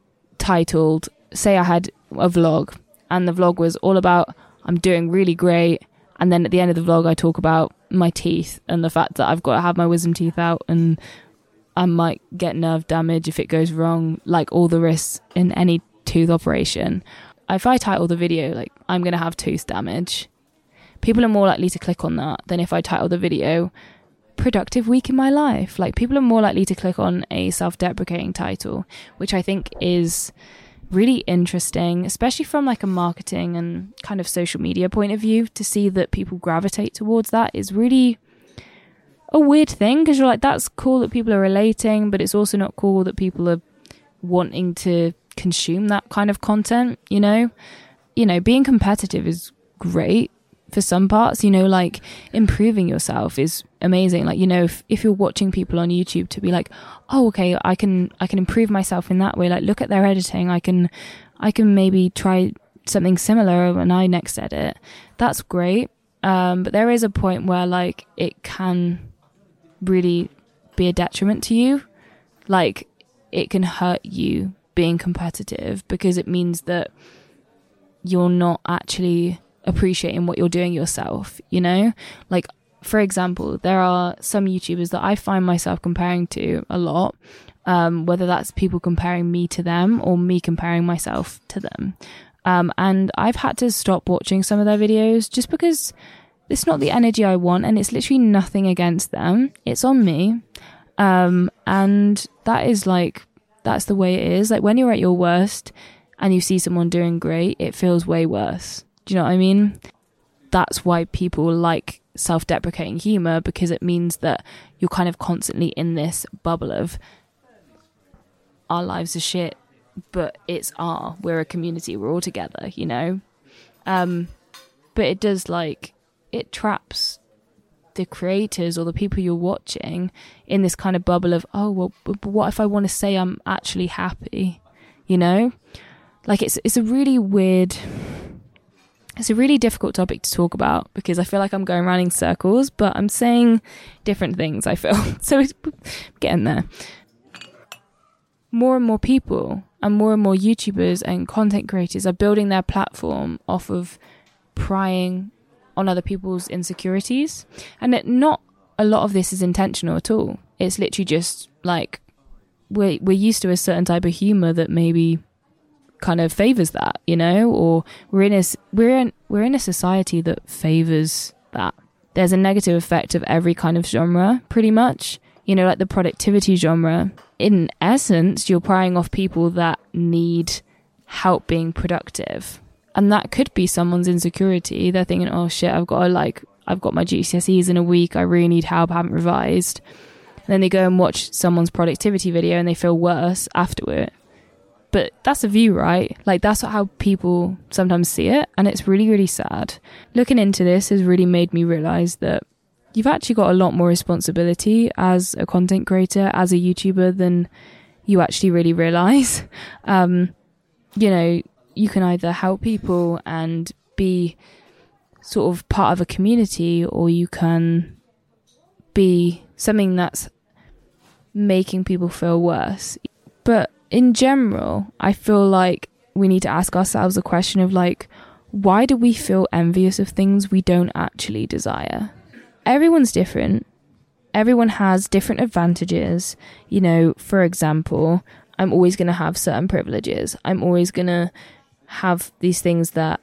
titled, say I had a vlog, and the vlog was all about I'm doing really great, and then at the end of the vlog I talk about my teeth and the fact that I've got to have my wisdom teeth out and I might get nerve damage if it goes wrong, like all the risks in any tooth operation. If I title the video like I'm going to have tooth damage, people are more likely to click on that than if I title the video productive week in my life. Like, people are more likely to click on a self-deprecating title, which I think is really interesting, especially from like a marketing and kind of social media point of view. To see that people gravitate towards that is really a weird thing, because you're like, that's cool that people are relating, but it's also not cool that people are wanting to consume that kind of content. You know, you know, being competitive is great for some parts, you know, like improving yourself is amazing. Like, you know, if, if you're watching people on YouTube to be like, oh, okay, I can, I can improve myself in that way. Like, look at their editing. I can, I can maybe try something similar when I next edit, that's great. Um, but there is a point where like it can really be a detriment to you. Like it can hurt you being competitive because it means that you're not actually appreciating what you're doing yourself, you know? Like, for example, there are some YouTubers that I find myself comparing to a lot, um, whether that's people comparing me to them or me comparing myself to them. Um, and I've had to stop watching some of their videos just because it's not the energy I want, and it's literally nothing against them. It's on me. Um, and that is like, that's the way it is. Like when you're at your worst and you see someone doing great, it feels way worse. Do you know what I mean? That's why people like self-deprecating humor, because it means that you're kind of constantly in this bubble of our lives are shit, but it's our, we're a community, we're all together, you know? Um, but it does like, it traps the creators or the people you're watching in this kind of bubble of, oh, well, but what if I want to say I'm actually happy, you know? Like it's it's a really weird, it's a really difficult topic to talk about because I feel like I'm going around in circles, but I'm saying different things, I feel. So it's getting there. More and more people and more and more YouTubers and content creators are building their platform off of prying on other people's insecurities. And that not a lot of this is intentional at all. It's literally just like we're, we're used to a certain type of humor that maybe kind of favors that, you know, or we're in a, we're in, we're in a society that favors that. There's a negative effect of every kind of genre, pretty much. You know, like the productivity genre, in essence, you're prying off people that need help being productive. And that could be someone's insecurity. They're thinking, oh shit, I've got to like, I've got my G C S Es in a week. I really need help. I haven't revised. And then they go and watch someone's productivity video and they feel worse afterward. But that's a view, right? Like that's how people sometimes see it. And it's really, really sad. Looking into this has really made me realize that you've actually got a lot more responsibility as a content creator, as a YouTuber, than you actually really realize. Um, you know, you can either help people and be sort of part of a community, or you can be something that's making people feel worse. But in general, I feel like we need to ask ourselves a question of like, why do we feel envious of things we don't actually desire? Everyone's different. Everyone has different advantages. You know, for example, I'm always going to have certain privileges. I'm always going to have these things that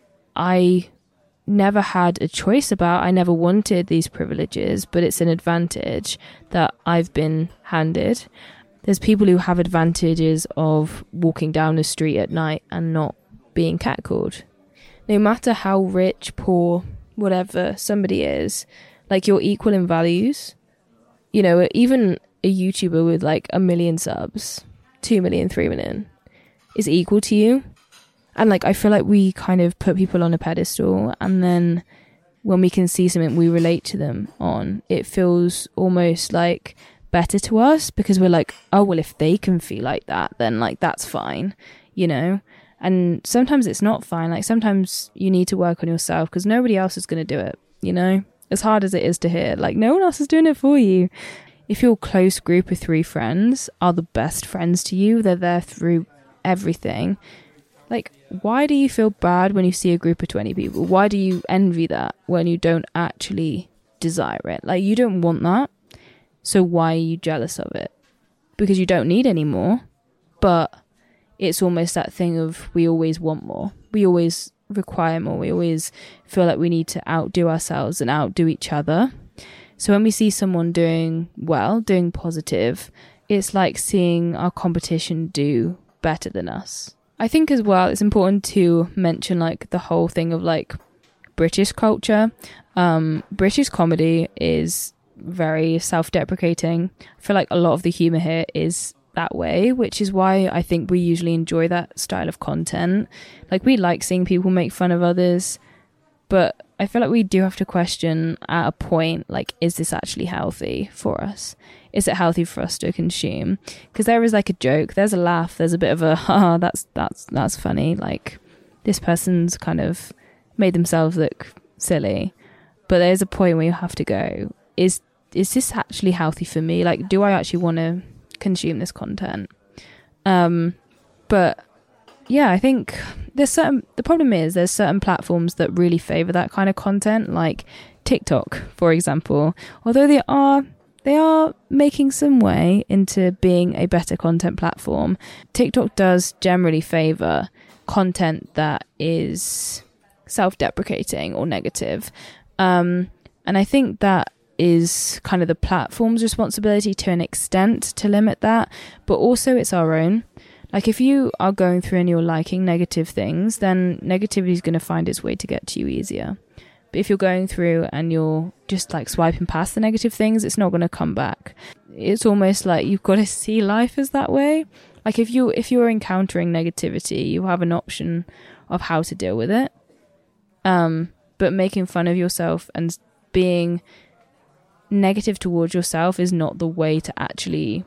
I never had a choice about. I never wanted these privileges, but it's an advantage that I've been handed. There's people who have advantages of walking down the street at night and not being catcalled. No matter how rich, poor, whatever somebody is, like you're equal in values. You know, even a YouTuber with like a million subs, two million, three million is equal to you. And like, I feel like we kind of put people on a pedestal, and then when we can see something we relate to them on, it feels almost like better to us because we're like, oh, well, if they can feel like that, then like, that's fine, you know? And sometimes it's not fine. Like sometimes you need to work on yourself because nobody else is going to do it, you know? As hard as it is to hear, like no one else is doing it for you. If your close group of three friends are the best friends to you, they're there through everything. Like, why do you feel bad when you see a group of twenty people? Why do you envy that when you don't actually desire it? Like, you don't want that. So why are you jealous of it? Because you don't need any more. But it's almost that thing of we always want more. We always require more. We always feel like we need to outdo ourselves and outdo each other. So when we see someone doing well, doing positive, it's like seeing our competition do better than us. I think as well, it's important to mention like the whole thing of like British culture. Um, British comedy is very self-deprecating. I feel like a lot of the humor here is that way, which is why I think we usually enjoy that style of content. Like we like seeing people make fun of others, but I feel like we do have to question at a point, like, is this actually healthy for us? Is it healthy for us to consume? Because there is like a joke, there's a laugh, there's a bit of a, ah, that's, that's, that's funny. Like this person's kind of made themselves look silly. But there's a point where you have to go, is is this actually healthy for me? Like, do I actually want to consume this content? Um, but yeah, I think there's certain, the problem is there's certain platforms that really favor that kind of content, like TikTok, for example. Although they are, they are making some way into being a better content platform, TikTok does generally favor content that is self-deprecating or negative. Um, and I think that is kind of the platform's responsibility to an extent to limit that, but also it's our own. Like, if you are going through and you're liking negative things, then negativity is going to find its way to get to you easier. But if you're going through and you're just like swiping past the negative things, it's not going to come back. It's almost like you've got to see life as that way. Like, if you if you're encountering negativity, you have an option of how to deal with it. Um, but making fun of yourself and being negative towards yourself is not the way to actually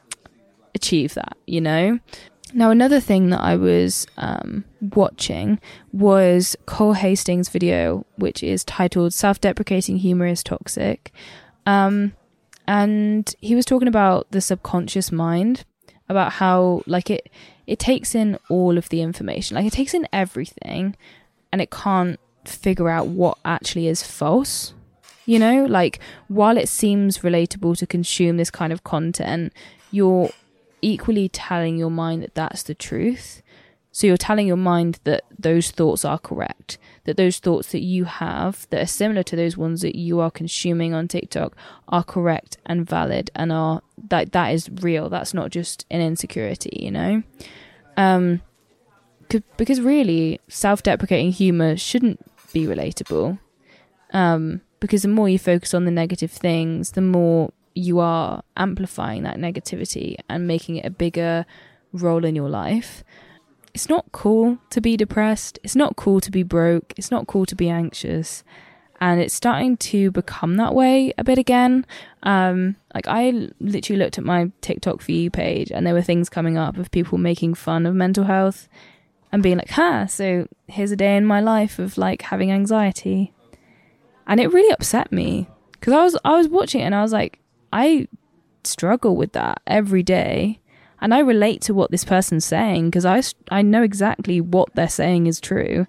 achieve that, you know? Now, another thing that I was um, watching was Cole Hastings' video, which is titled Self-Deprecating Humor is Toxic. Um, and he was talking about the subconscious mind, about how, like, it, it takes in all of the information. Like, it takes in everything, and it can't figure out what actually is false. You know, like, while it seems relatable to consume this kind of content, you're equally telling your mind that that's the truth. So you're telling your mind that those thoughts are correct, that those thoughts that you have that are similar to those ones that you are consuming on TikTok are correct and valid, and are that that is real. That's not just an insecurity, you know? Um, because really, self-deprecating humor shouldn't be relatable. Um, because the more you focus on the negative things, the more you are amplifying that negativity and making it a bigger role in your life. It's not cool to be depressed. It's not cool to be broke. It's not cool to be anxious. And it's starting to become that way a bit again. Um, like, I literally looked at my TikTok For You page and there were things coming up of people making fun of mental health and being like, huh, so here's a day in my life of like having anxiety. And it really upset me because I was I was watching it and I was like, I struggle with that every day. And I relate to what this person's saying because I, I know exactly what they're saying is true.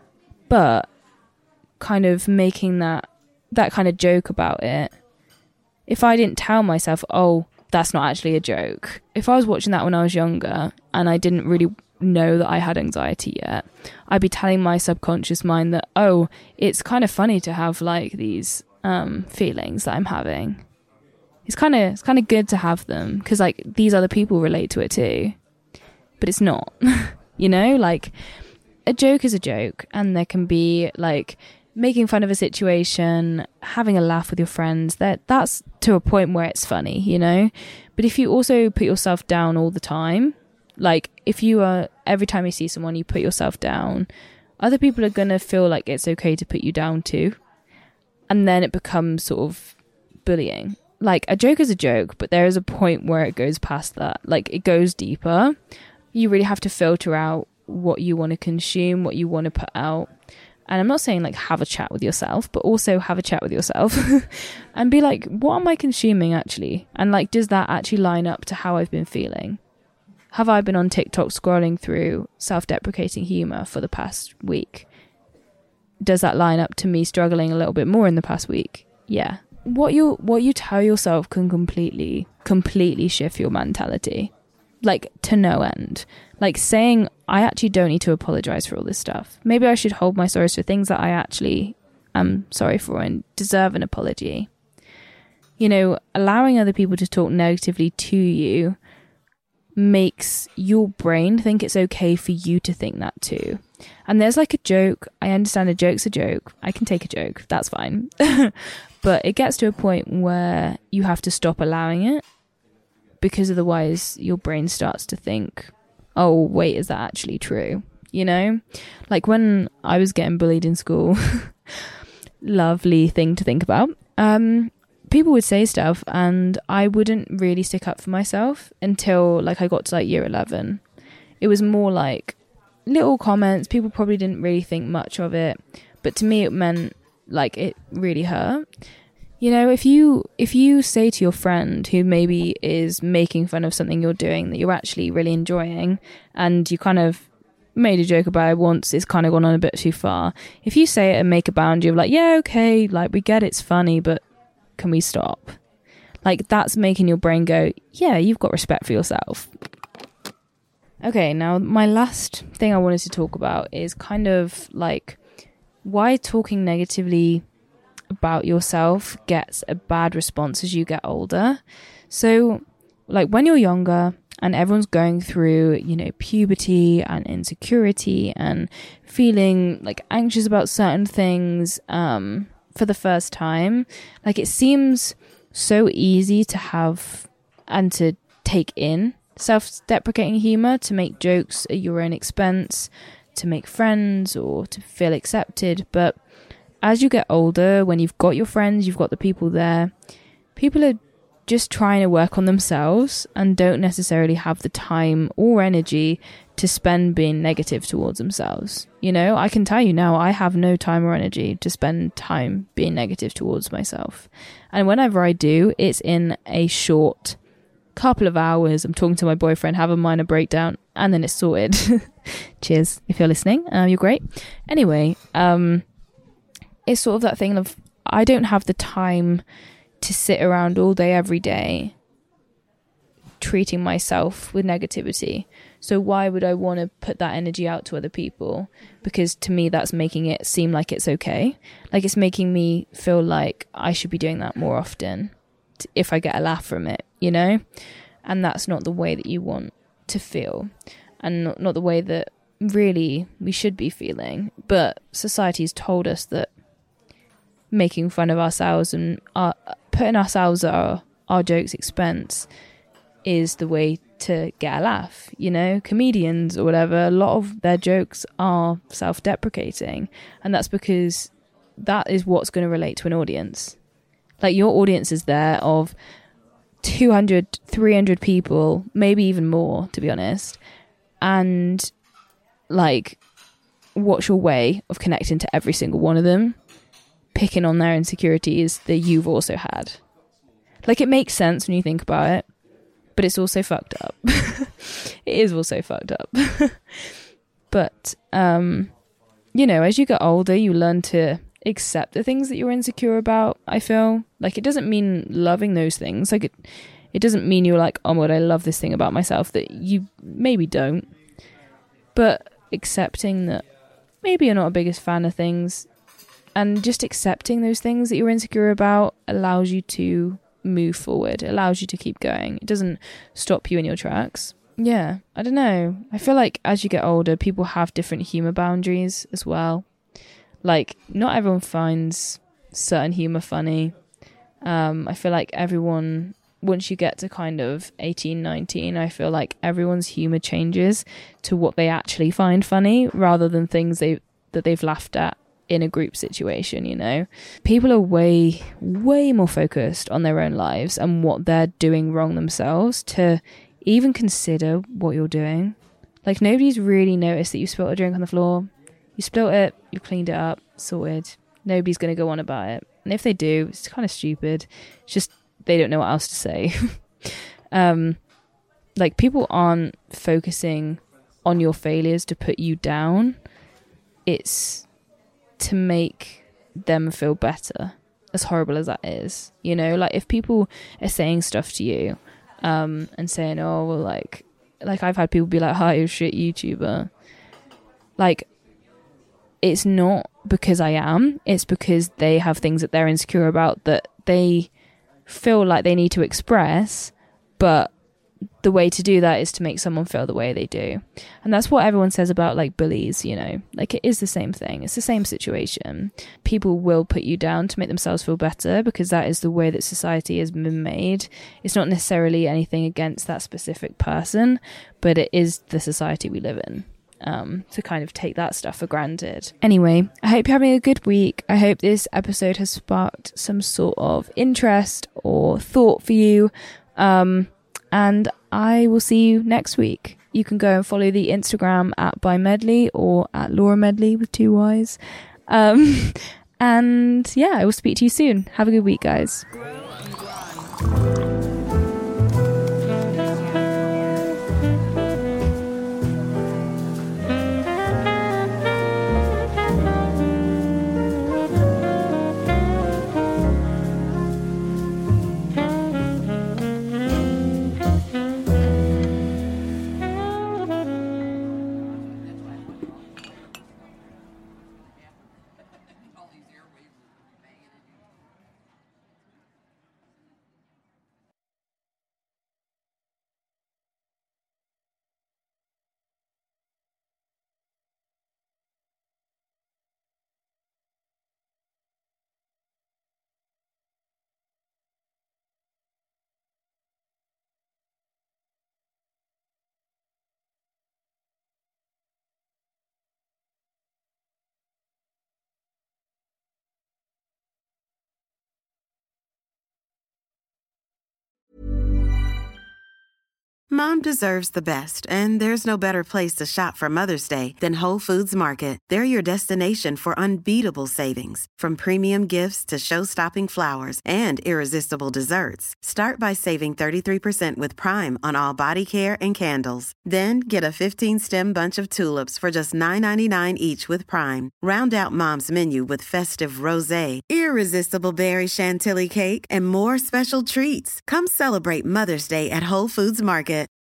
But kind of making that that kind of joke about it, if I didn't tell myself, oh, that's not actually a joke. If I was watching that when I was younger and I didn't really know that I had anxiety yet, I'd be telling my subconscious mind that, oh, it's kind of funny to have like these um feelings that I'm having. It's kind of it's kind of good to have them because like these other people relate to it too, but it's not. You know, like a joke is a joke, and there can be like making fun of a situation, having a laugh with your friends, that that's to a point where it's funny, you know. But if you also put yourself down all the time, like if you are every time you see someone you put yourself down, other people are gonna feel like it's okay to put you down too, and then it becomes sort of bullying. Like a joke is a joke, but there is a point where it goes past that. Like it goes deeper. You really have to filter out what you want to consume, what you want to put out. And I'm not saying like have a chat with yourself, but also have a chat with yourself and be like, what am I consuming actually? And like, does that actually line up to how I've been feeling? Have I been on TikTok scrolling through self-deprecating humor for the past week? Does that line up to me struggling a little bit more in the past week? Yeah. What you what you tell yourself can completely, completely shift your mentality. Like to no end. Like saying, I actually don't need to apologize for all this stuff. Maybe I should hold my sorrows for things that I actually am sorry for and deserve an apology. You know, allowing other people to talk negatively to you makes your brain think it's okay for you to think that too. And there's like a joke. I understand a joke's a joke. I can take a joke. That's fine. But it gets to a point where you have to stop allowing it, because otherwise your brain starts to think, oh, wait, is that actually true? You know, like when I was getting bullied in school, lovely thing to think about. Um, people would say stuff and I wouldn't really stick up for myself until like I got to like year eleven. It was more like little comments. People probably didn't really think much of it, but to me it meant like it really hurt. You know, if you if you say to your friend who maybe is making fun of something you're doing that you're actually really enjoying, and you kind of made a joke about it once, it's kind of gone on a bit too far. If you say it and make a boundary of like, yeah, okay, like we get it's funny, but can we stop? Like, that's making your brain go, yeah, you've got respect for yourself. Okay, now my last thing I wanted to talk about is kind of like why talking negatively about yourself gets a bad response as you get older. So, like, when you're younger and everyone's going through, you know, puberty and insecurity and feeling like anxious about certain things um, for the first time, like, it seems so easy to have and to take in self-deprecating humor, to make jokes at your own expense, to make friends or to feel accepted. But as you get older, when you've got your friends, you've got the people there, people are just trying to work on themselves and don't necessarily have the time or energy to spend being negative towards themselves. You know, I can tell you now, I have no time or energy to spend time being negative towards myself. And whenever I do, it's in a short couple of hours. I'm talking to my boyfriend, have a minor breakdown, and then it's sorted. Cheers if you're listening. Uh, you're great. Anyway, um, it's sort of that thing of I don't have the time to sit around all day, every day, treating myself with negativity. So why would I want to put that energy out to other people? Because to me, that's making it seem like it's okay. Like, it's making me feel like I should be doing that more often if I get a laugh from it, you know? And that's not the way that you want to feel, and not, not the way that really we should be feeling. But society's told us that making fun of ourselves and our, putting ourselves at our, our jokes' expense is the way to get a laugh. You know, comedians or whatever, a lot of their jokes are self-deprecating, and that's because that is what's going to relate to an audience. Like, your audience is there of two hundred, three hundred people, maybe even more, to be honest. And like, what's your way of connecting to every single one of them? Picking on their insecurities that you've also had. Like, it makes sense when you think about it, but it's also fucked up. It is also fucked up. But, um, you know, as you get older, you learn to accept the things that you're insecure about, I feel. Like, it doesn't mean loving those things. Like, it, it doesn't mean you're like, oh my God, I love this thing about myself that you maybe don't. But accepting that maybe you're not a biggest fan of things, and just accepting those things that you're insecure about allows you to move forward, it allows you to keep going. It doesn't stop you in your tracks. Yeah, I don't know. I feel like as you get older, people have different humour boundaries as well. Like, not everyone finds certain humour funny. Um, I feel like everyone, once you get to kind of eighteen, nineteen, I feel like everyone's humour changes to what they actually find funny, rather than things they that they've laughed at in a group situation, you know? People are way, way more focused on their own lives and what they're doing wrong themselves to even consider what you're doing. Like, nobody's really noticed that you spilled a drink on the floor. You spilled it, you cleaned it up, sorted. Nobody's going to go on about it. And if they do, it's kind of stupid. It's just they don't know what else to say. um, like, people aren't focusing on your failures to put you down. It's to make them feel better, as horrible as that is. You know, like, if people are saying stuff to you um, and saying, oh, well, like, like I've had people be like, hi, you're a shit YouTuber. Like, it's not because I am, it's because they have things that they're insecure about that they feel like they need to express, but the way to do that is to make someone feel the way they do. And that's what everyone says about, like, bullies, you know, like, it is the same thing. It's the same situation. People will put you down to make themselves feel better because that is the way that society has been made. It's not necessarily anything against that specific person, but it is the society we live in. Um, to kind of take that stuff for granted. Anyway, I hope you're having a good week. I hope this episode has sparked some sort of interest or thought for you. Um, and I will see you next week. you can go and follow the Instagram at by Medley or at Laura Medley with two Y's. Um, and yeah, I will speak to you soon. Have a good week, guys. Mom deserves the best, and there's no better place to shop for Mother's Day than Whole Foods Market. They're your destination for unbeatable savings, from premium gifts to show-stopping flowers and irresistible desserts. Start by saving thirty-three percent with Prime on all body care and candles. Then get a fifteen-stem bunch of tulips for just nine ninety-nine each with Prime. Round out Mom's menu with festive rosé, irresistible berry chantilly cake, and more special treats. Come celebrate Mother's Day at Whole Foods Market.